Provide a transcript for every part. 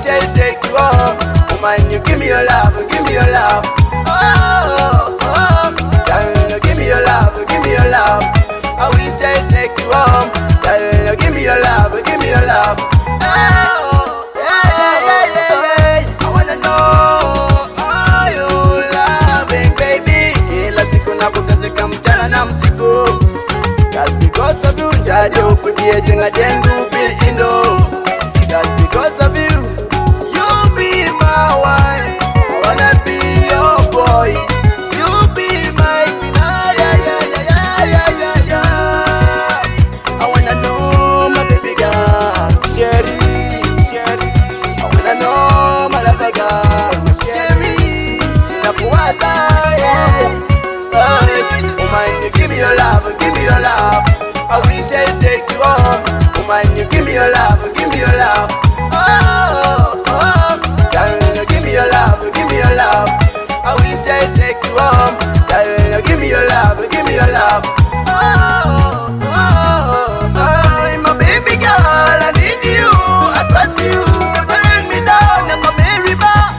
wish I take you home. Woman, you give me your love, give me your love. Oh, oh, girl, give me your love, give me your love. I wish I take you home. Girl, give me your love, give me your love. Oh, yeah. I wanna know all you loving, baby. Kila siku napotazeka mchana na usiku. Just because of you, daddy, upudie chenga jengu bil indo. Just because of you, you be my wife. I wanna be your boy. You be my yeah. I wanna know my baby girl, Sherry. I wanna know my lover girl, my Sherry. Nakuwaza, yeah. Woman, you give me your love, give me your love. I wish I take you home. Woman, you give me your love, give me your love. Oh, oh, girl, give me your love, give me your love. I wish I take you home. Girl, give me your love, give me your love. Oh, oh, oh, my baby girl, I need you, I trust you. Don't let me down, I'm a Mary Bar.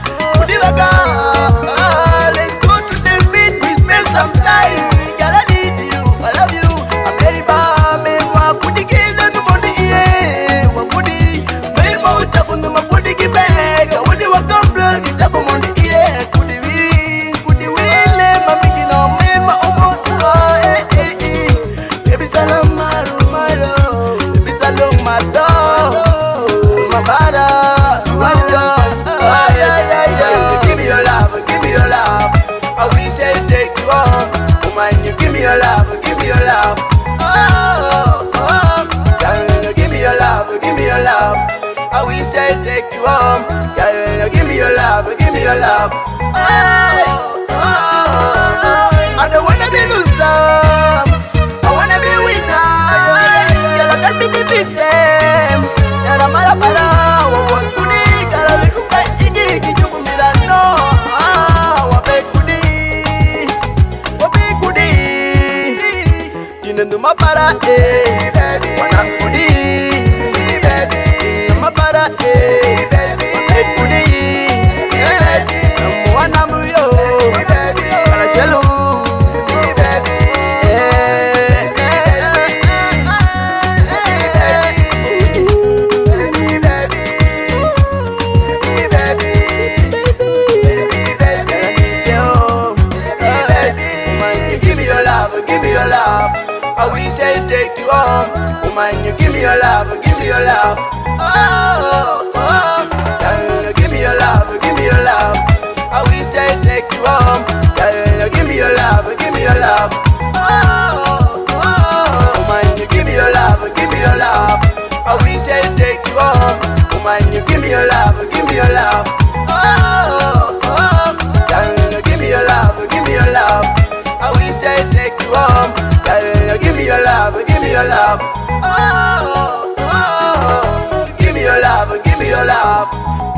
Let's go to the beat, we spend some time. Girl, I need you, I love you. I'm Mary Bar, me wa pudi kida no modi iye. Wa pudi, me mo utafu no ma pudi kibega. Wadi wa gambler kitabu modi iye. Kudi wile, mami kino me ma omoto. Baby salam maru maro, baby salam mado, mamara. Give me your love, give me your love. I wish I take you home. Woman, you give me your love, give me your love. Oh, oh, girl, give me your love, give me your love. I wish I take you home. Girl, give me your love, give me your love. Oh, oh, I don't wanna be loser, I wanna be winner. Girl, I can't be the victim. Yara mara para, wa kuni, girl, we could buy igi, kijuku mirano. Wabe kudi, dinendu mapara, baby. Wana kudi, baby. Mapara, baby. Wabe kudi, baby. Mwana muyo, baby. Kala shelu, baby. Give me your love. I wish I take you home. Woman, you give me your love, give me your love. Oh, oh, girl, give me your love, give me your love. I wish I take you home. Girl, give me your love, give me your love. Oh, oh, woman, you give me your love, give me your love. I wish I take you home. Woman, you give me your love, give me your love. Oh, oh, girl, give me your love, give me your love. I wish I take you home. Girl, give me your love, give me your love. Oh, oh, give me your love, give me your love.